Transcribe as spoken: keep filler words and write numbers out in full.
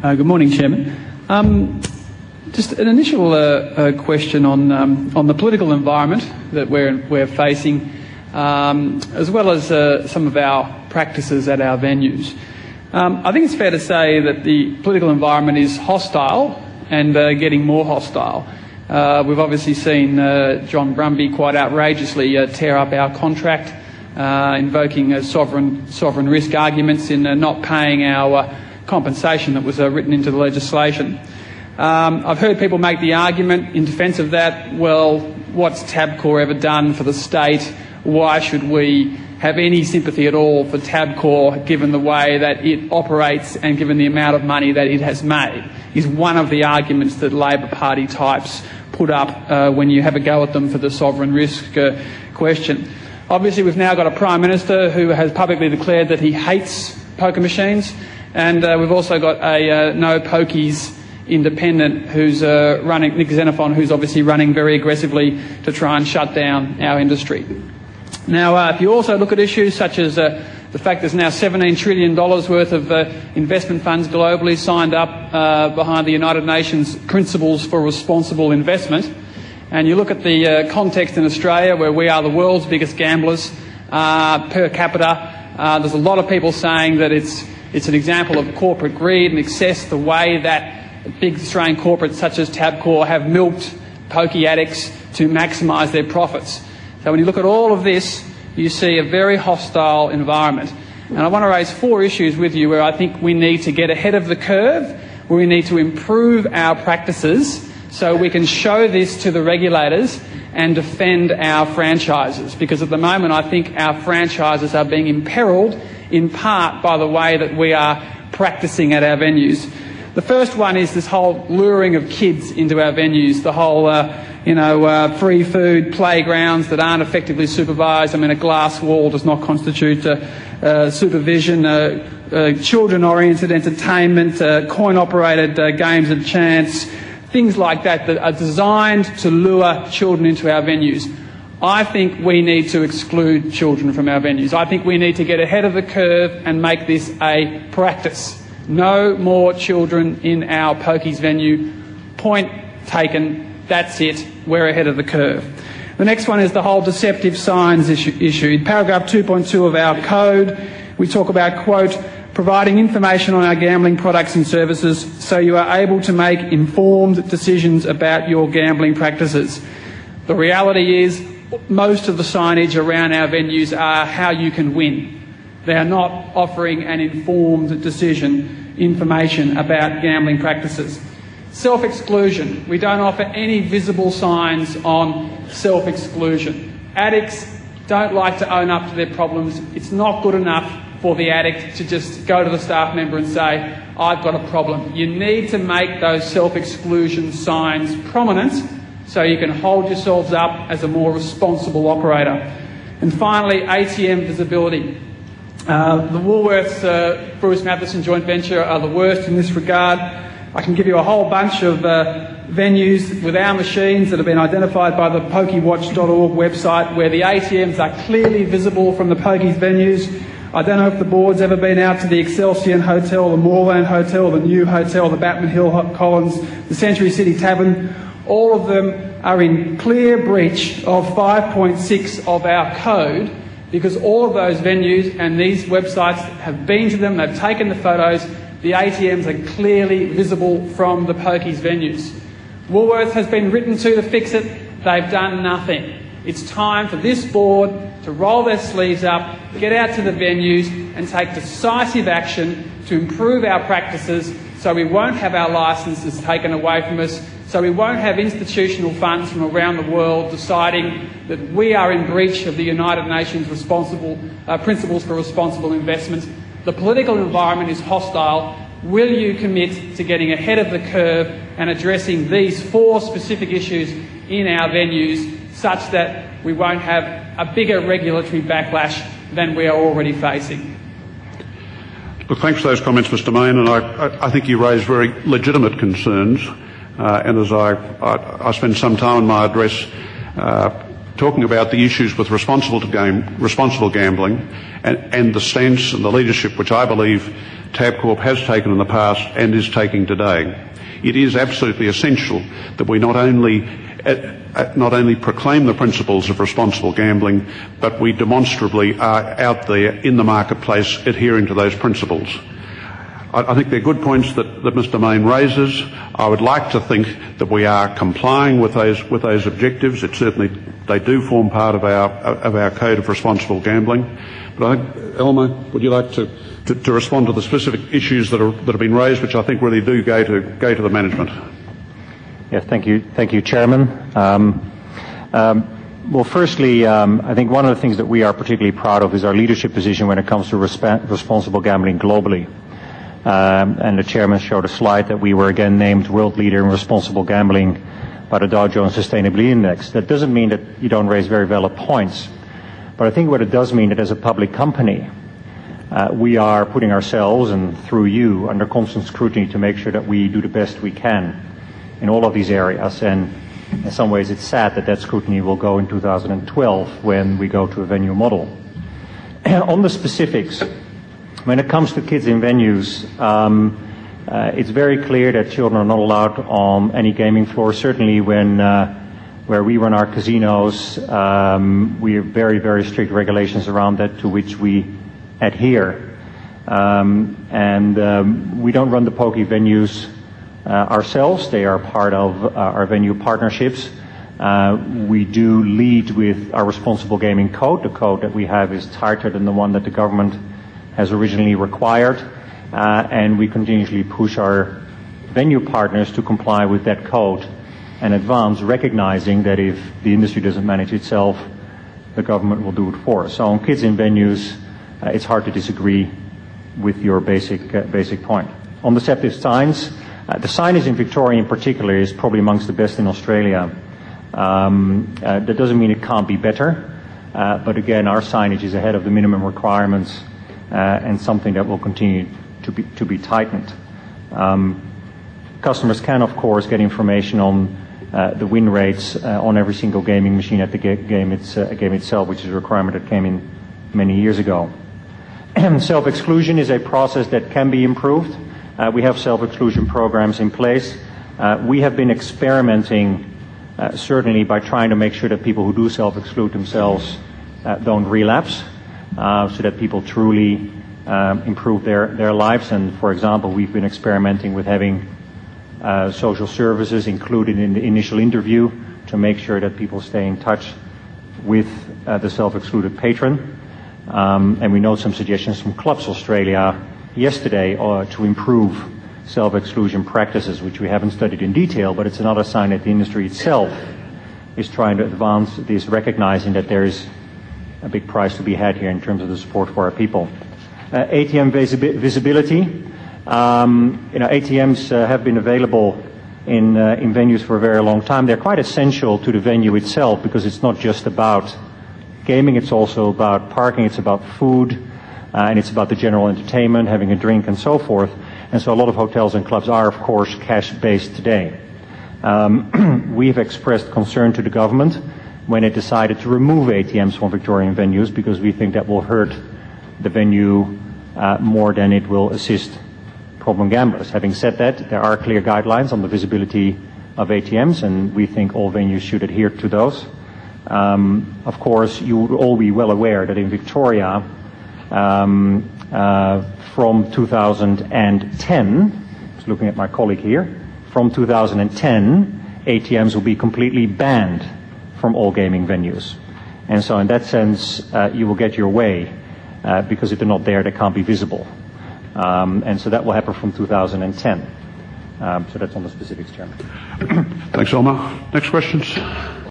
Uh, good morning, Chairman. Um, just an initial uh, uh, question on um, on the political environment that we're we're facing, um, as well as uh, some of our practices at our venues. Um, I think it's fair to say that the political environment is hostile and uh, getting more hostile. Uh, we've obviously seen uh, John Brumby quite outrageously uh, tear up our contract, uh, invoking uh, sovereign sovereign risk arguments in uh, not paying our uh, compensation that was uh, written into the legislation. Um, I've heard people make the argument in defence of that, well, what's Tabcorp ever done for the state? Why should we have any sympathy at all for Tabcorp given the way that it operates and given the amount of money that it has made, is one of the arguments that Labor Party types put up uh, when you have a go at them for the sovereign risk uh, question. Obviously, we've now got a Prime Minister who has publicly declared that he hates poker machines, and uh, we've also got a uh, no pokies independent who's uh, running, Nick Xenophon, who's obviously running very aggressively to try and shut down our industry. Now, uh, if you also look at issues such as uh, the fact there's now seventeen trillion dollars worth of uh, investment funds globally signed up uh, behind the United Nations Principles for Responsible Investment, and you look at the uh, context in Australia where we are the world's biggest gamblers uh, per capita, uh, there's a lot of people saying that it's it's an example of corporate greed and excess, the way that big Australian corporates such as Tabcorp have milked pokey addicts to maximise their profits. So when you look at all of this, you see a very hostile environment. And I want to raise four issues with you where I think we need to get ahead of the curve, where we need to improve our practices so we can show this to the regulators and defend our franchises. Because at the moment I think our franchises are being imperilled in part by the way that we are practising at our venues. The first one is this whole luring of kids into our venues, the whole, uh, you know, uh, free food playgrounds that aren't effectively supervised. I mean, a glass wall does not constitute uh, uh, supervision, uh, uh, children-oriented entertainment, uh, coin-operated uh, games of chance, things like that that are designed to lure children into our venues. I think we need to exclude children from our venues. I think we need to get ahead of the curve and make this a practice. No more children in our pokies venue. Point taken. That's it. We're ahead of the curve. The next one is the whole deceptive signs issue. issue. In paragraph two point two of our code, we talk about, quote, providing information on our gambling products and services so you are able to make informed decisions about your gambling practices. The reality is most of the signage around our venues are how you can win. They are not offering an informed decision, information about gambling practices. Self-exclusion. We don't offer any visible signs on self-exclusion. Addicts don't like to own up to their problems. It's not good enough for the addict to just go to the staff member and say, I've got a problem. You need to make those self-exclusion signs prominent so you can hold yourselves up as a more responsible operator. And finally, A T M visibility. Uh, the Woolworths uh, Bruce Matheson joint venture are the worst in this regard. I can give you a whole bunch of uh, venues with our machines that have been identified by the pokywatch dot org website where the A T Ms are clearly visible from the pokies venues. I don't know if the board's ever been out to the Excelsior Hotel, the Moorland Hotel, the New Hotel, the Batman Hill Collins, the Century City Tavern. All of them are in clear breach of five point six of our code, because all of those venues and these websites have been to them, they've taken the photos, the A T Ms are clearly visible from the pokies venues. Woolworths has been written to to fix it, they've done nothing. It's time for this board to roll their sleeves up, get out to the venues and take decisive action to improve our practices so we won't have our licences taken away from us, so we won't have institutional funds from around the world deciding that we are in breach of the United Nations responsible, uh, Principles for Responsible Investment. The political environment is hostile. Will you commit to getting ahead of the curve and addressing these four specific issues in our venues such that we won't have a bigger regulatory backlash than we are already facing? Look, thanks for those comments, Mister Mayne, and I, I, I think you raise very legitimate concerns. Uh, and as I, I, I spend some time in my address uh, talking about the issues with responsible, to game, responsible gambling and, and the stance and the leadership which I believe Tabcorp has taken in the past and is taking today. It is absolutely essential that we not only uh, not only proclaim the principles of responsible gambling, but we demonstrably are out there in the marketplace adhering to those principles. I think they're good points that, that Mister Mayne raises. I would like to think that we are complying with those with those objectives. It certainly they do form part of our of our code of responsible gambling. But I think, Elmer, would you like to, to, to respond to the specific issues that are that have been raised, which I think really do go to go to the management? Yes, thank you, thank you, Chairman. Um, um, well, firstly, um, I think one of the things that we are particularly proud of is our leadership position when it comes to resp- responsible gambling globally. Um, and the chairman showed a slide that we were again named world leader in responsible gambling by the Dow Jones Sustainability Index. That doesn't mean that you don't raise very valid points, but I think what it does mean that as a public company, uh, we are putting ourselves and through you under constant scrutiny to make sure that we do the best we can in all of these areas. And in some ways it's sad that that scrutiny will go in two thousand twelve when we go to a venue model. On the specifics, when it comes to kids in venues, um, uh, it's very clear that children are not allowed on any gaming floor. Certainly when uh, where we run our casinos, um, we have very, very strict regulations around that to which we adhere. Um, and um, we don't run the pokie venues uh, ourselves. They are part of uh, our venue partnerships. Uh, we do lead with our responsible gaming code. The code that we have is tighter than the one that the government has originally required, uh, and we continuously push our venue partners to comply with that code and advance, recognizing that if the industry doesn't manage itself, the government will do it for us. So on kids in venues, uh, it's hard to disagree with your basic uh, basic point. On deceptive signs, uh, the signage in Victoria in particular is probably amongst the best in Australia. Um, uh, that doesn't mean it can't be better, uh, but again, our signage is ahead of the minimum requirements Uh, and something that will continue to be to be tightened. Um, customers can, of course, get information on uh, the win rates uh, on every single gaming machine at the ga- game, it's, uh, game itself, which is a requirement that came in many years ago. Self-exclusion is a process that can be improved. Uh, we have self-exclusion programs in place. Uh, we have been experimenting, uh, certainly, by trying to make sure that people who do self-exclude themselves uh, don't relapse. Uh, so that people truly um, improve their, their lives. And, for example, we've been experimenting with having uh, social services included in the initial interview to make sure that people stay in touch with uh, the self-excluded patron. Um, and we note some suggestions from Clubs Australia yesterday uh, to improve self-exclusion practices, which we haven't studied in detail, but it's another sign that the industry itself is trying to advance this, recognizing that there is a big prize to be had here in terms of the support for our people. Uh, A T M visi- visibility. Um, you know, A T Ms uh, have been available in uh, in venues for a very long time. They're quite essential to the venue itself because it's not just about gaming. It's also about parking. It's about food, uh, and it's about the general entertainment, having a drink, and so forth. And so a lot of hotels and clubs are, of course, cash-based today. Um, we have expressed concern to the government when it decided to remove A T Ms from Victorian venues because we think that will hurt the venue uh, more than it will assist problem gamblers. Having said that, there are clear guidelines on the visibility of A T Ms, and we think all venues should adhere to those. Um, of course, you would all be well aware that in Victoria, um, uh, from two thousand ten, just looking at my colleague here, from two thousand ten, A T Ms will be completely banned from all gaming venues. And so in that sense, uh, you will get your way, uh, because if they're not there, they can't be visible. Um, and so that will happen from two thousand ten. Um, so that's on the specifics, Chairman. Thanks, Elmer. Next questions?